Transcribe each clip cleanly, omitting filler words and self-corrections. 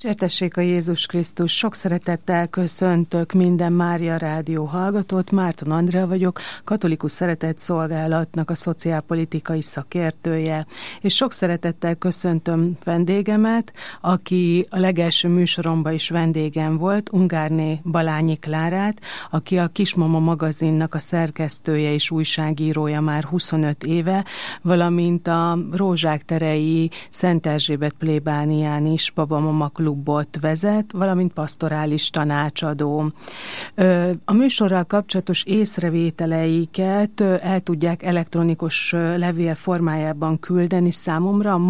Dicsértessék a Jézus Krisztus, sok szeretettel köszöntök minden Mária Rádió hallgatót. Márton Andrea vagyok, Katolikus Szeretett Szolgálatnak a szociálpolitikai szakértője, és sok szeretettel köszöntöm vendégemet, aki a legelső műsoromban is vendégem volt, Ungárné Balányi Klárát, aki a Kismama magazinnak a szerkesztője és újságírója már 25 éve, valamint a Rózsák terei Szent Erzsébet plébánián is Babamama klubot vezet, valamint pastorális tanácsadó. A műsorral kapcsolatos észrevételeiket el tudják elektronikus levél formájában küldeni számomra a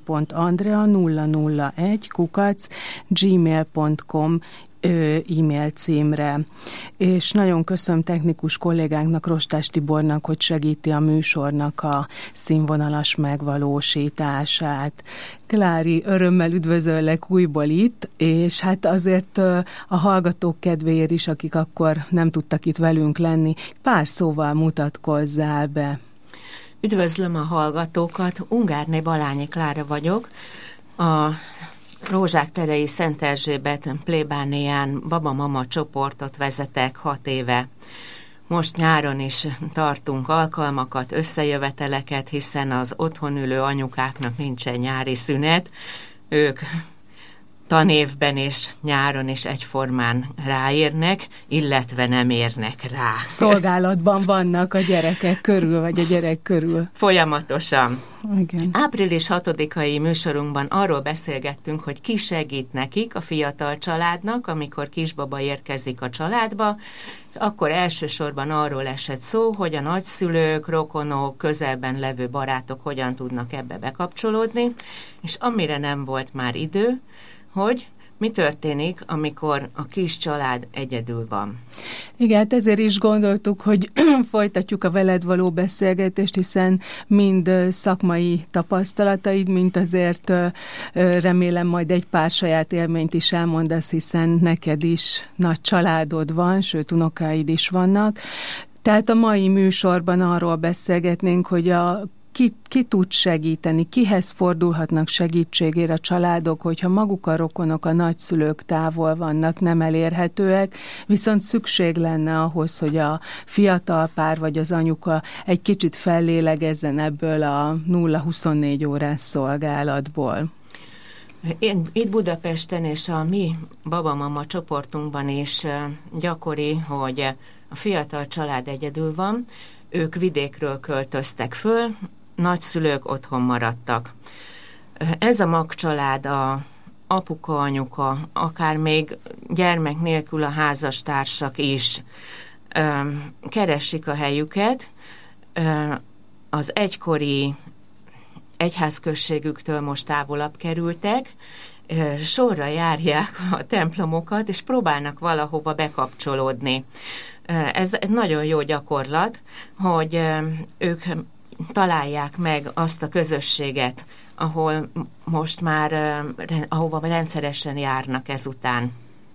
marton.andrea001@gmail.com e-mail címre. És nagyon köszönöm technikus kollégánknak, Rostás Tibornak, hogy segíti a műsornak a színvonalas megvalósítását. Klári, örömmel üdvözöllek újból itt, és hát azért a hallgatók kedvéért is, akik akkor nem tudtak itt velünk lenni, pár szóval mutatkozzál be. Üdvözlöm a hallgatókat, Ungárné Balányi Klára vagyok, a Rózsák terei Szent Erzsébet plébánián Babamama csoportot vezetek 6 éve. Most nyáron is tartunk alkalmakat, összejöveteleket, hiszen az otthon ülő anyukáknak nincsen nyári szünet. Ők tanévben és nyáron is egyformán ráérnek, illetve nem érnek rá. Szolgálatban vannak a gyerekek körül, vagy a gyerek körül. Folyamatosan. Igen. Április 6-ai műsorunkban arról beszélgettünk, hogy ki segít nekik, a fiatal családnak, amikor kisbaba érkezik a családba, akkor elsősorban arról esett szó, hogy a nagyszülők, rokonok, közelben levő barátok hogyan tudnak ebbe bekapcsolódni, és amire nem volt már idő, hogy mi történik, amikor a kis család egyedül van. Igen, hát ezért is gondoltuk, hogy folytatjuk a veled való beszélgetést, hiszen mind szakmai tapasztalataid, mint azért remélem majd egy pár saját élményt is elmondasz, hiszen neked is nagy családod van, sőt unokáid is vannak. Tehát a mai műsorban arról beszélgetnénk, hogy ki tud segíteni, kihez fordulhatnak segítségére a családok, hogyha maguk a rokonok, a nagyszülők távol vannak, nem elérhetőek, viszont szükség lenne ahhoz, hogy a fiatal pár vagy az anyuka egy kicsit fellélegezzen ebből a 0-24 órás szolgálatból. Én itt Budapesten és a mi Babamama csoportunkban is gyakori, hogy a fiatal család egyedül van, ők vidékről költöztek föl, nagyszülők otthon maradtak. Ez a magcsalád, a apuka, anyuka, akár még gyermek nélkül a házastársak is keresik a helyüket, az egykori egyházközségüktől most távolabb kerültek, sorra járják a templomokat, és próbálnak valahova bekapcsolódni. Ez egy nagyon jó gyakorlat, hogy ők találják meg azt a közösséget, ahol most már, ahova rendszeresen járnak ezután.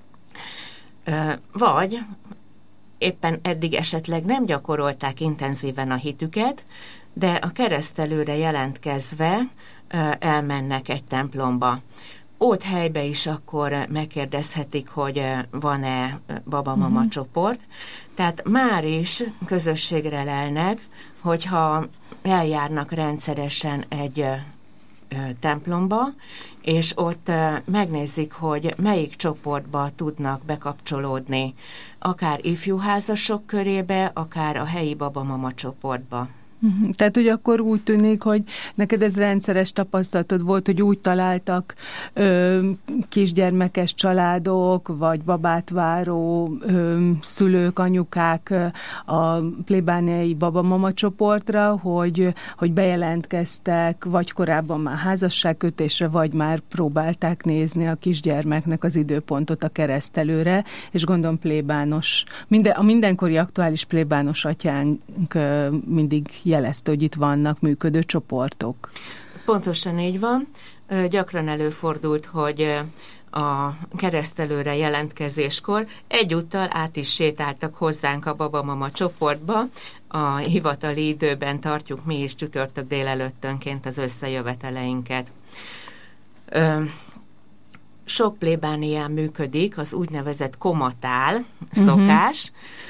Vagy éppen eddig esetleg nem gyakorolták intenzíven a hitüket, de a keresztelőre jelentkezve elmennek egy templomba. Ott helybe is akkor megkérdezhetik, hogy van-e Babamama csoport. Tehát már is közösségre lelnek, hogyha eljárnak rendszeresen egy templomba, és ott megnézik, hogy melyik csoportba tudnak bekapcsolódni, akár ifjúházasok körébe, akár a helyi Babamama csoportba. Tehát, hogy akkor úgy tűnik, hogy neked ez rendszeres tapasztalatod volt, hogy úgy találtak kisgyermekes családok, vagy babát váró szülők, anyukák a plébániai Babamama csoportra, hogy bejelentkeztek, vagy korábban már házasságkötésre, vagy már próbálták nézni a kisgyermeknek az időpontot a keresztelőre, és gondolom plébános, a mindenkori aktuális plébános atyánk mindig jelezte, hogy itt vannak működő csoportok. Pontosan így van. Gyakran előfordult, hogy a keresztelőre jelentkezéskor egyúttal át is sétáltak hozzánk a Babamama csoportba. A hivatali időben tartjuk mi is csütörtök délelőttönként az összejöveteleinket. sok plébánián működik az úgynevezett komatál szokás.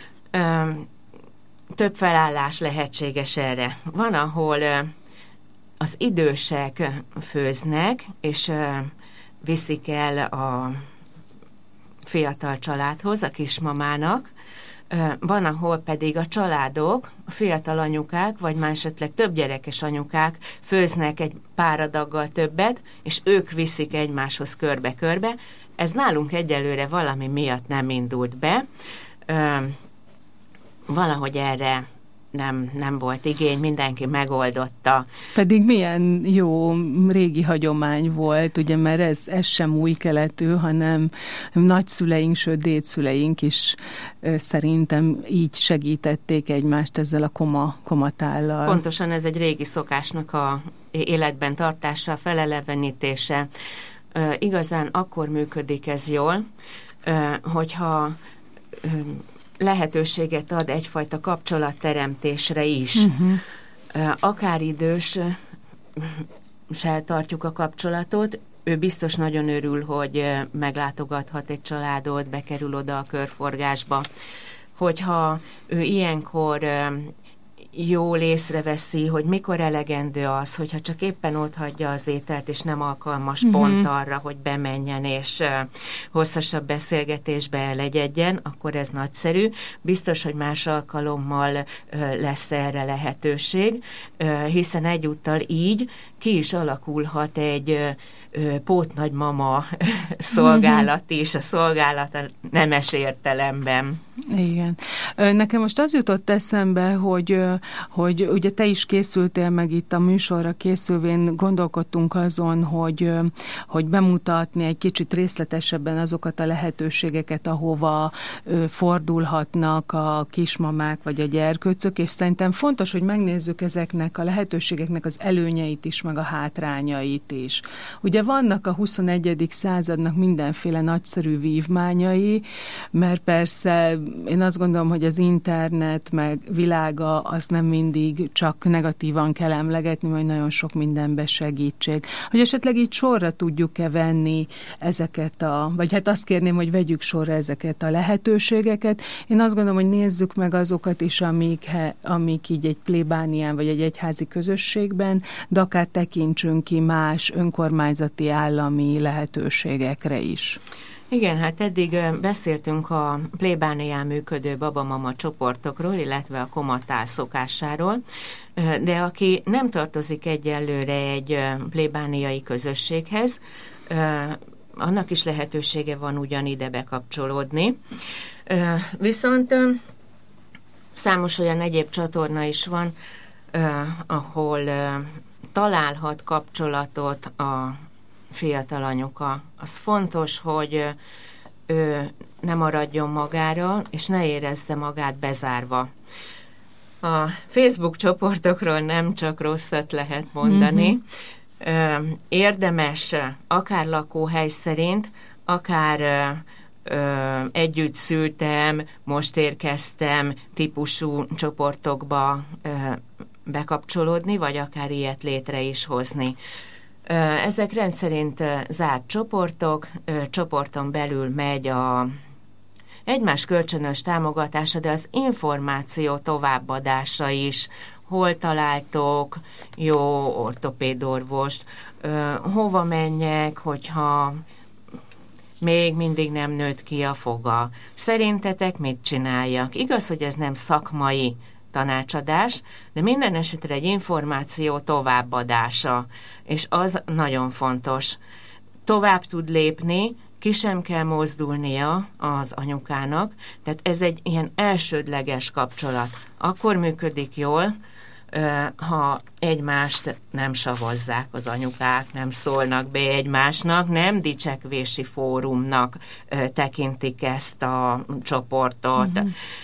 Több felállás lehetséges erre. Van, ahol az idősek főznek, és viszik el a fiatal családhoz, a kismamának. Van, ahol pedig a családok, a fiatal anyukák, vagy már esetleg több gyerekes anyukák főznek egy pár adaggal többet, és ők viszik egymáshoz körbe-körbe. Ez nálunk egyelőre valami miatt nem indult be. Valahogy erre nem volt igény, mindenki megoldotta. Pedig milyen jó régi hagyomány volt, ugye, mert ez sem új keletű, hanem nagyszüleink, sőt dédszüleink is szerintem így segítették egymást ezzel a komatállal. Pontosan, ez egy régi szokásnak a életben tartása, felelevenítése. Igazán akkor működik ez jól, hogyha lehetőséget ad egyfajta kapcsolatteremtésre is. Akár időssel tartjuk a kapcsolatot, ő biztos nagyon örül, hogy meglátogathat egy családot, bekerül oda a körforgásba. Hogyha ő ilyenkor jól észreveszi, hogy mikor elegendő az, hogyha csak éppen ott hagyja az ételt, és nem alkalmas pont arra, hogy bemenjen, és hosszasabb beszélgetésbe elegyedjen, akkor ez nagyszerű. Biztos, hogy más alkalommal lesz erre lehetőség, hiszen egyúttal így ki is alakulhat egy pótnagymama szolgálat is, a szolgálat a nemes értelemben. Igen. Nekem most az jutott eszembe, hogy ugye te is készültél, meg itt a műsorra készülvén gondolkodtunk azon, hogy bemutatni egy kicsit részletesebben azokat a lehetőségeket, ahova fordulhatnak a kismamák vagy a gyerkőcök, és szerintem fontos, hogy megnézzük ezeknek a lehetőségeknek az előnyeit is, meg a hátrányait is. Ugye vannak a 21. századnak mindenféle nagyszerű vívmányai, mert persze én azt gondolom, hogy az internet meg világa az nem mindig csak negatívan kell emlegetni, majd nagyon sok mindenbe segítség. Hogy esetleg így sorra tudjuk-e venni ezeket vagy hát azt kérném, hogy vegyük sorra ezeket a lehetőségeket. Én azt gondolom, hogy nézzük meg azokat is, amik így egy plébánián vagy egy egyházi közösségben, de akár tekintsünk ki más önkormányzati állami lehetőségekre is. Igen, hát eddig beszéltünk a plébánián működő babamama csoportokról, illetve a komatál szokásáról, de aki nem tartozik egyelőre egy plébániai közösséghez, annak is lehetősége van ugyan ide bekapcsolódni. Viszont számos olyan egyéb csatorna is van, ahol találhat kapcsolatot a fiatal anyuka. Az fontos, hogy ő ne maradjon magára, és ne érezze magát bezárva. A Facebook csoportokról nem csak rosszat lehet mondani. Érdemes akár lakóhely szerint, akár együtt szültem, most érkeztem típusú csoportokba bekapcsolódni, vagy akár ilyet létre is hozni. Ezek rendszerint zárt csoportok, csoporton belül megy a egymás kölcsönös támogatása, de az információ továbbadása is. Hol találtok jó ortopédorvost, hova menjek, hogyha még mindig nem nőtt ki a foga. Szerintetek mit csináljak? Igaz, hogy ez nem szakmai tanácsadás, de minden esetre egy információ továbbadása, és az nagyon fontos. Tovább tud lépni, ki sem kell mozdulnia az anyukának, tehát ez egy ilyen elsődleges kapcsolat. Akkor működik jól, ha egymást nem savazzák az anyukák, nem szólnak be egymásnak, nem dicsekvési fórumnak tekintik ezt a csoportot,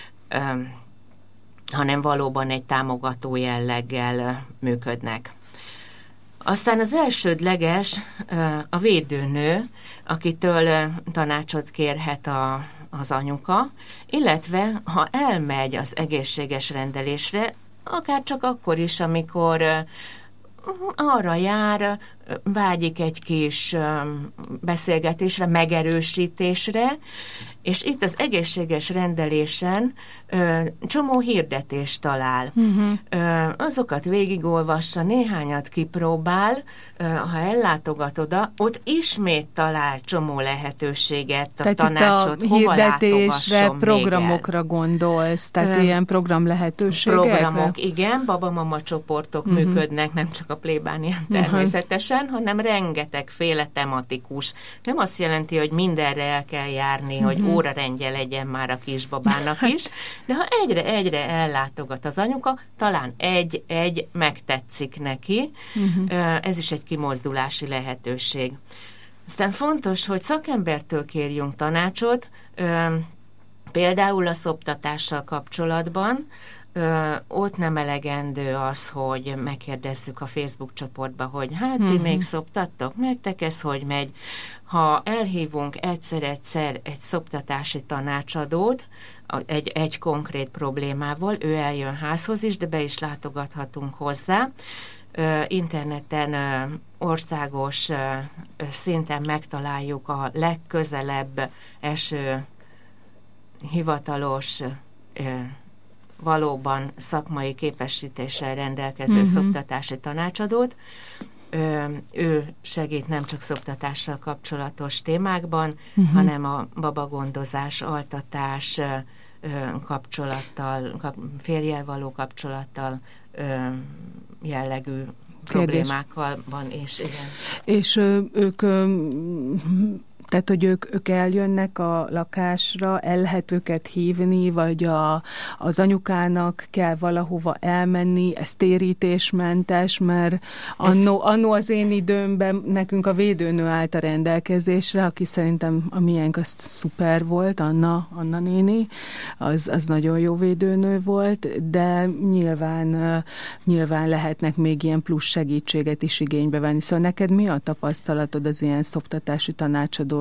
hanem valóban egy támogató jelleggel működnek. Aztán az elsődleges a védőnő, akitől tanácsot kérhet az anyuka, illetve ha elmegy az egészséges rendelésre, akár csak akkor is, amikor arra jár, vágyik egy kis beszélgetésre, megerősítésre, és itt az egészséges rendelésen csomó hirdetést talál. Azokat végigolvassa, néhányat kipróbál, ha ellátogat oda, ott ismét talál csomó lehetőséget, a tanácsot, tehát hova hirdetésre, programokra gondolsz, tehát ilyen program lehetőségekre? Programok, igen, baba-mama csoportok működnek, nem csak a plébánián természetesen, hanem rengetegféle tematikus. Nem azt jelenti, hogy mindenre el kell járni, hogy órarendje legyen már a kisbabának is, de ha egyre ellátogat az anyuka, talán egy megtetszik neki, ez is egy kimozdulási lehetőség. Aztán fontos, hogy szakembertől kérjünk tanácsot, például a szoptatással kapcsolatban. Ott nem elegendő az, hogy megkérdezzük a Facebook csoportba, hogy hát ti még szoptattok, nektek ez hogy megy. Ha elhívunk egyszer egy szoptatási tanácsadót, egy konkrét problémával, ő eljön házhoz is, de be is látogathatunk hozzá. Interneten országos szinten megtaláljuk a legközelebb eső hivatalos valóban szakmai képesítéssel rendelkező szoptatási tanácsadót. Ő segít nem csak szoptatással kapcsolatos témákban, hanem a babagondozás, altatás kapcsolattal, férjel való kapcsolattal jellegű problémákkal van, és igen. És ők... Tehát, hogy ők eljönnek a lakásra, el lehet őket hívni, vagy az anyukának kell valahova elmenni, ez térítésmentes, mert annó az én időmben nekünk a védőnő állt a rendelkezésre, aki szerintem a miénk az szuper volt, Anna néni, az nagyon jó védőnő volt, de nyilván lehetnek még ilyen plusz segítséget is igénybe venni. Szóval neked mi a tapasztalatod az ilyen szoptatási tanácsadó?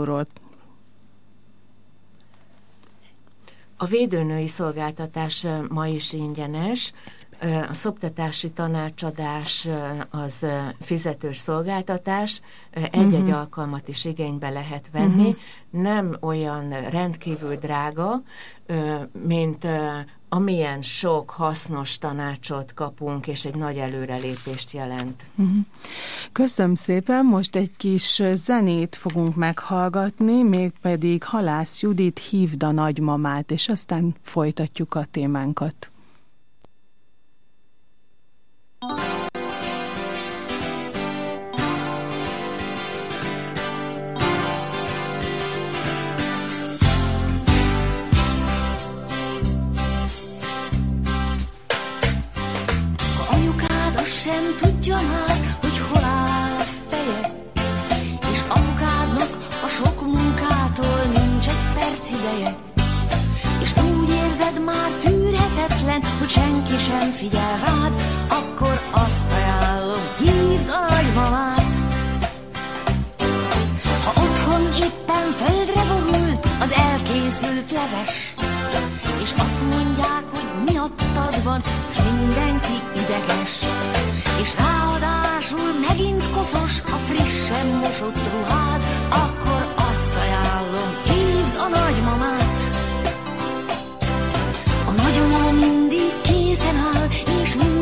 A védőnői szolgáltatás ma is ingyenes. A szoptatási tanácsadás az fizetős szolgáltatás, egy-egy alkalmat is igénybe lehet venni. Nem olyan rendkívül drága, mint amilyen sok hasznos tanácsot kapunk, és egy nagy előrelépést jelent. Köszönöm szépen, most egy kis zenét fogunk meghallgatni, mégpedig Halász Judit Hívd a nagymamát, és aztán folytatjuk a témánkat. Sem tudja már, hogy hol áll a feje, és apukádnak a sok munkától nincs egy perc ideje, és úgy érzed már tűrhetetlen, hogy senki sem figyel rád, akkor azt ajánlom, hívd a nagymamát. Ha otthon éppen földre borult az elkészült leves, és azt mondják, hogy miattad van, és mindenki ideges, és ráadásul megint koszos a frissen mosott ruhád, akkor azt ajánlom, hívd a nagymamát. A nagymama mindig készen áll, és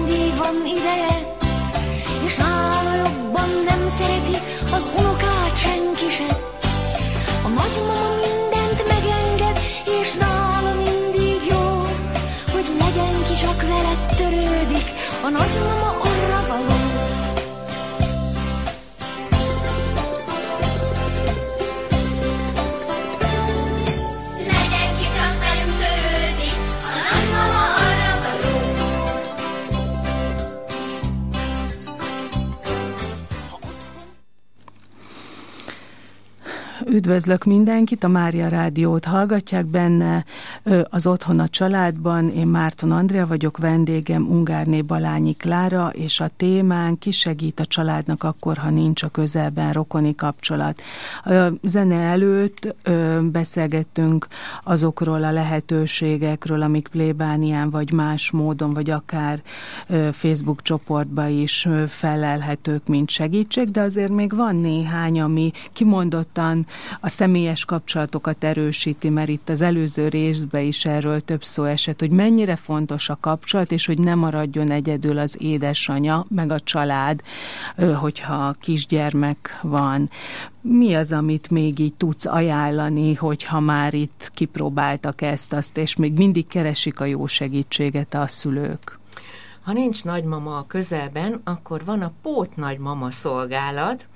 Üdvözlök mindenkit, a Mária Rádiót hallgatják, benne az Otthon a családban. Én Márton Andrea vagyok, vendégem Ungárné Balányi Klára, és a témánk: ki segít a családnak akkor, ha nincs a közelben rokoni kapcsolat. A zene előtt beszélgettünk azokról a lehetőségekről, amik plébánián vagy más módon, vagy akár Facebook csoportba is felelhetők, mint segítség, de azért még van néhány, ami kimondottan a személyes kapcsolatokat erősíti, mert itt az előző részben is erről több szó esett, hogy mennyire fontos a kapcsolat, és hogy ne maradjon egyedül az édesanya, meg a család, hogyha kisgyermek van. Mi az, amit még így tudsz ajánlani, hogyha már itt kipróbáltak ezt-azt, és még mindig keresik a jó segítséget a szülők? Ha nincs nagymama a közelben, akkor van a pótnagymama szolgálat.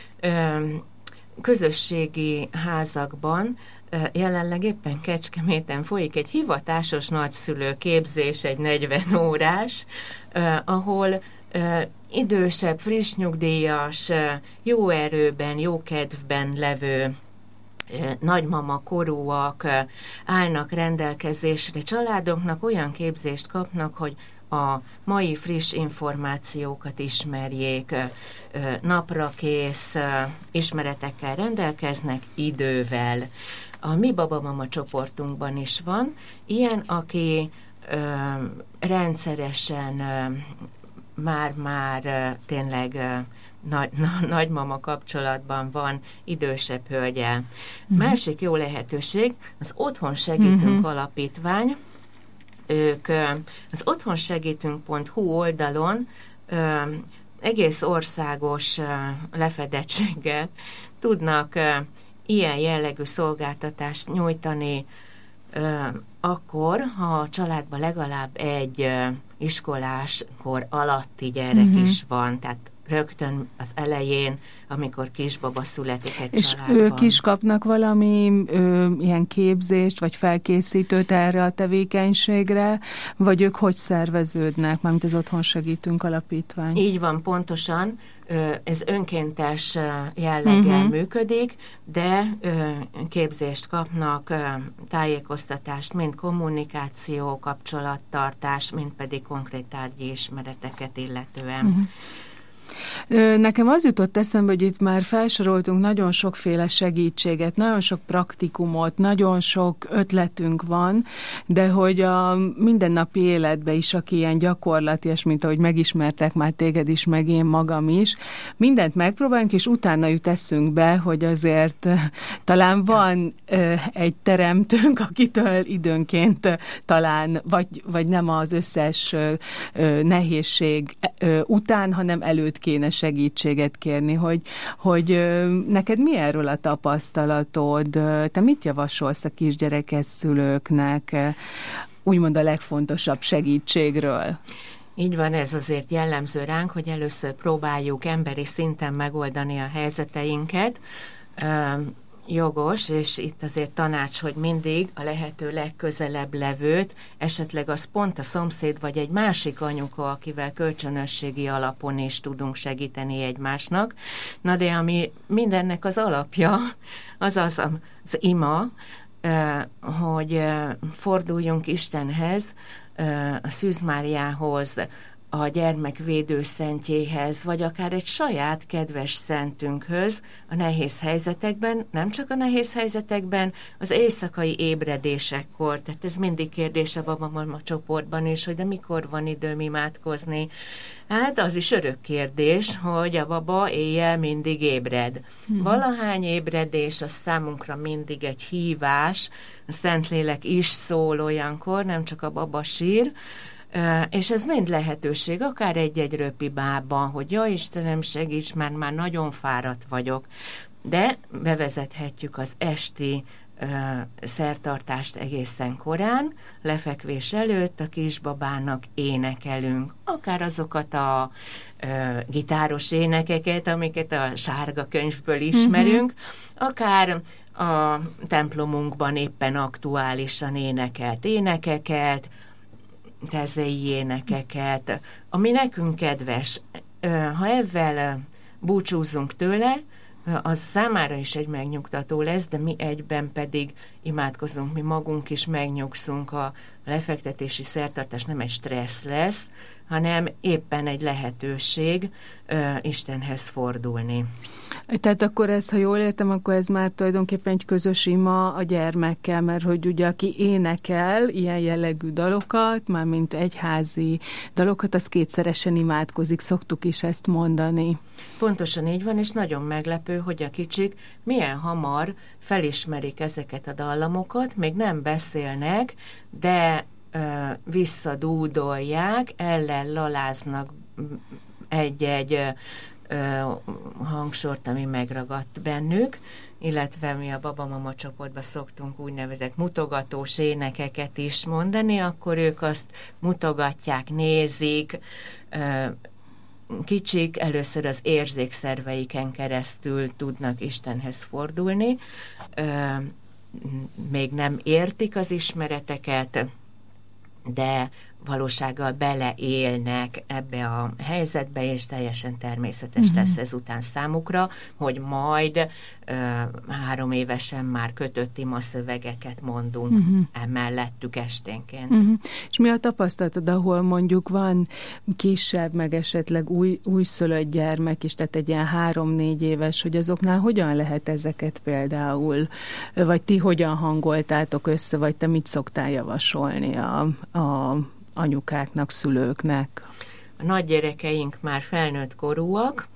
Közösségi házakban jelenleg éppen Kecskeméten folyik egy hivatásos nagyszülő képzés, egy 40 órás, ahol idősebb, friss nyugdíjas, jó erőben, jó kedvben levő nagymama korúak állnak rendelkezésre. Családoknak olyan képzést kapnak, hogy a mai friss információkat ismerjék, naprakész ismeretekkel rendelkeznek, idővel. A mi babamama csoportunkban is van ilyen, aki rendszeresen már tényleg nagymama kapcsolatban van idősebb hölgyel. Másik jó lehetőség az Otthon Segítünk Alapítvány. Ők az otthonsegítünk.hu oldalon egész országos lefedettséggel tudnak ilyen jellegű szolgáltatást nyújtani, akkor, ha a családban legalább egy iskoláskor alatti gyerek is van, tehát rögtön az elején, amikor kisbaba születik egy és családban. És ők is kapnak valami ilyen képzést, vagy felkészítőt erre a tevékenységre, vagy ők hogy szerveződnek, mármint az Otthon Segítünk Alapítvány? Így van, pontosan. Ez önkéntes jelleggel működik, de képzést kapnak, tájékoztatást, mind kommunikáció, kapcsolattartás, mind pedig konkrét tárgyi ismereteket illetően. Nekem az jutott eszembe, hogy itt már felsoroltunk nagyon sokféle segítséget, nagyon sok praktikumot, nagyon sok ötletünk van, de hogy a mindennapi életben is, aki ilyen gyakorlatias, mint ahogy megismertek már téged is, meg én magam is, mindent megpróbálunk, és utána jut eszünkbe, hogy azért talán van egy teremtőnk, akitől időnként talán, vagy nem az összes nehézség után, hanem előtt kéne segítséget kérni, hogy neked mi erről a tapasztalatod? Te mit javasolsz a kisgyerekes szülőknek, úgymond a legfontosabb segítségről? Így van, ez azért jellemző ránk, hogy először próbáljuk emberi szinten megoldani a helyzeteinket. Jogos, és itt azért tanács, hogy mindig a lehető legközelebb levőt, esetleg az pont a szomszéd vagy egy másik anyuka, akivel kölcsönösségi alapon is tudunk segíteni egymásnak. Na de ami mindennek az alapja, az ima, hogy forduljunk Istenhez, a Szűz Máriához, a gyermek védőszentjéhez, vagy akár egy saját kedves szentünkhöz a nehéz helyzetekben, nem csak a nehéz helyzetekben, az éjszakai ébredésekkor. Tehát ez mindig kérdés a babamama csoportban is, hogy de mikor van időm imádkozni. Hát az is örök kérdés, hogy a baba éjjel mindig ébred. Valahány ébredés az számunkra mindig egy hívás, a Szentlélek is szól olyankor, nem csak a baba sír, és ez mind lehetőség, akár egy-egy röpibában, hogy ja Istenem, segíts, mert már nagyon fáradt vagyok. De bevezethetjük az esti szertartást egészen korán, lefekvés előtt a kisbabának énekelünk. Akár azokat a gitáros énekeket, amiket a sárga könyvből ismerünk, akár a templomunkban éppen aktuálisan énekelt énekeket, tezei énekeket, ami nekünk kedves. Ha ezzel búcsúzzunk tőle, az számára is egy megnyugtató lesz, de mi egyben pedig imádkozunk, mi magunk is megnyugszunk, a lefektetési szertartás nem egy stressz lesz, hanem éppen egy lehetőség Istenhez fordulni. Tehát akkor ez, ha jól értem, akkor ez már tulajdonképpen egy közös ima a gyermekkel, mert hogy ugye aki énekel ilyen jellegű dalokat, mármint egyházi dalokat, az kétszeresen imádkozik, szoktuk is ezt mondani. Pontosan így van, és nagyon meglepő, hogy a kicsik milyen hamar felismerik ezeket a dallamokat, még nem beszélnek, de visszadúdolják, laláznak egy-egy hangsort, ami megragadt bennük, illetve mi a baba-mama csoportban szoktunk úgynevezett mutogatós énekeket is mondani, akkor ők azt mutogatják, nézik, kicsik először az érzékszerveiken keresztül tudnak Istenhez fordulni, még nem értik az ismereteket, de valósággal beleélnek ebbe a helyzetbe, és teljesen természetes lesz ezután számukra, hogy majd 3 évesen már kötött imaszövegeket mondunk emellettük esténként. És mi a tapasztalatod, ahol mondjuk van kisebb, meg esetleg újszülött gyermek is, tehát egy ilyen 3-4 éves, hogy azoknál hogyan lehet ezeket például, vagy ti hogyan hangoltátok össze, vagy te mit szoktál javasolni a anyukáknak, szülőknek? A nagygyerekeink már felnőtt korúak,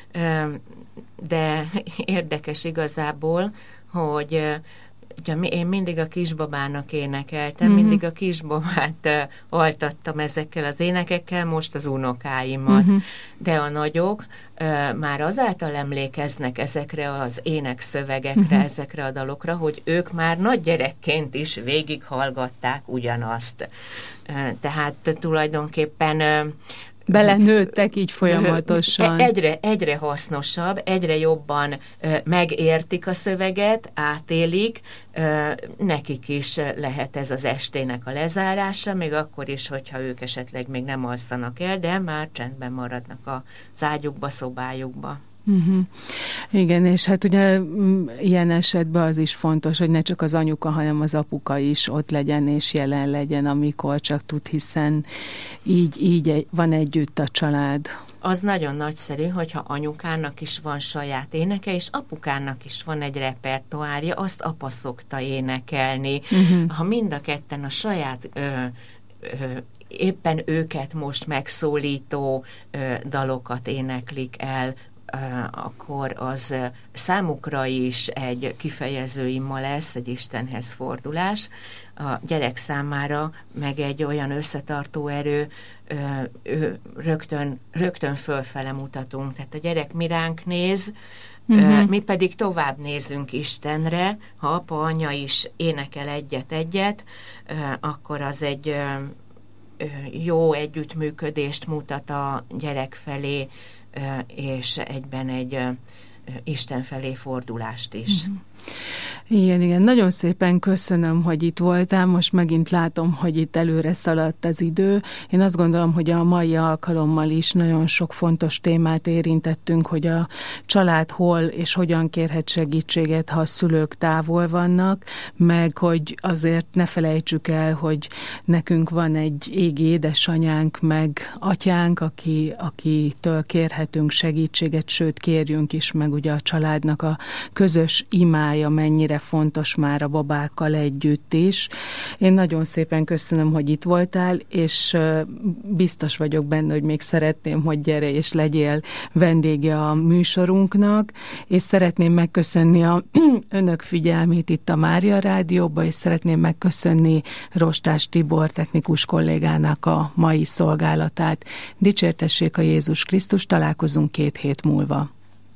de érdekes igazából, hogy én mindig a kisbabának énekeltem, mindig a kisbabát altattam ezekkel az énekekkel, most az unokáimat. De a nagyok már azáltal emlékeznek ezekre az énekszövegekre, ezekre a dalokra, hogy ők már nagygyerekként is végighallgatták ugyanazt. Tehát tulajdonképpen belenőttek így folyamatosan. Egyre hasznosabb, egyre jobban megértik a szöveget, átélik, nekik is lehet ez az estének a lezárása, még akkor is, hogyha ők esetleg még nem alszanak el, de már csendben maradnak az ágyukba, szobájukba. Igen, és hát ugye ilyen esetben az is fontos, hogy ne csak az anyuka, hanem az apuka is ott legyen és jelen legyen, amikor csak tud, hiszen így van együtt a család. Az nagyon nagyszerű, hogyha anyukának is van saját éneke, és apukának is van egy repertoárja, azt apa szokta énekelni. Ha mind a ketten a saját éppen őket most megszólító dalokat éneklik el, akkor az számukra is egy kifejező ima lesz, egy Istenhez fordulás. A gyerek számára meg egy olyan összetartó erő, rögtön fölfele mutatunk. Tehát a gyerek mi ránk néz, mi pedig tovább nézünk Istenre. Ha apa, anya is énekel egyet-egyet, akkor az egy jó együttműködést mutat a gyerek felé, és egyben egy Isten felé fordulást is. Igen, nagyon szépen köszönöm, hogy itt voltál, most megint látom, hogy itt előre szaladt az idő. Én azt gondolom, hogy a mai alkalommal is nagyon sok fontos témát érintettünk, hogy a család hol és hogyan kérhet segítséget, ha a szülők távol vannak, meg hogy azért ne felejtsük el, hogy nekünk van egy égi édesanyánk, meg atyánk, akitől kérhetünk segítséget, sőt kérjünk is meg ugye a családnak a közös imája mennyire fontos már a babákkal együtt is. Én nagyon szépen köszönöm, hogy itt voltál, és biztos vagyok benne, hogy még szeretném, hogy gyere és legyél vendége a műsorunknak, és szeretném megköszönni a önök figyelmét itt a Mária Rádióban, és szeretném megköszönni Rostás Tibor technikus kollégának a mai szolgálatát. Dicsértessék a Jézus Krisztus, találkozunk 2 hét múlva.